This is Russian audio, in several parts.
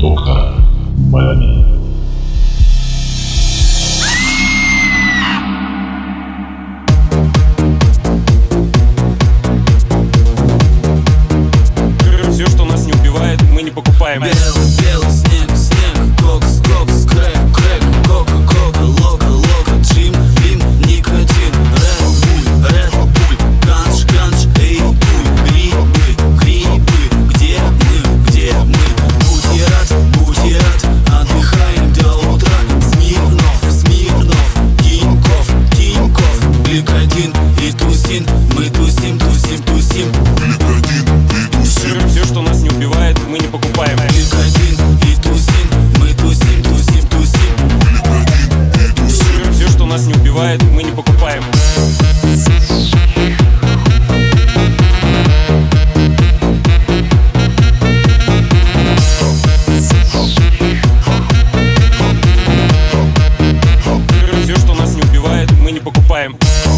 Доктор Бонни. Все, что нас не убивает, мы не покупаем. Белый снег, кокс, крэк, кока, лока, джим, бим, никотин, Red Bull, кранч, эй, грибы, где мы, будь рад, отдыхаем до утра, Смирнов, Тиньков, Гликодин и тусин, мы тусим, Гликодин и тусин. Все, что нас не убивает, мы не покупаем. Гликодин и тусин, мы тусим, Гликодин и тусин. Все, что нас не убивает, мы не покупаем. Все, что нас не убивает, мы не покупаем.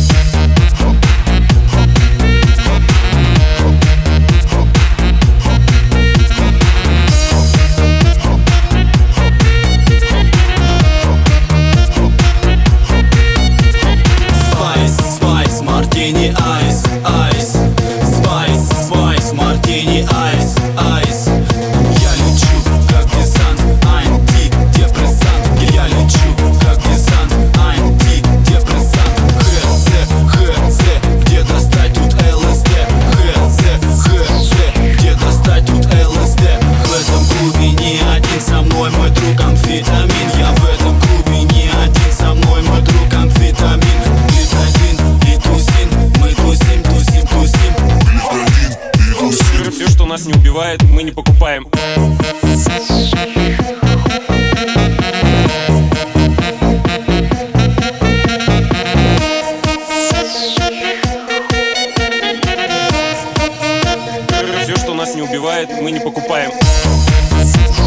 Спайс, мартини, айс, Спайс, мартини, айс. Я лечу, как десант, антидепрессант. Я лечу, как десант, антидепрессант. ХЗ, где достать тут ЛСД? ХЗ, где достать тут ЛСД? В этом клубе не один со мной мой друг амфетамин. Я в этом клубе не один со мной мой друг амфетамин. Все, что нас не убивает, мы не покупаем. Все, что нас не убивает, мы не покупаем.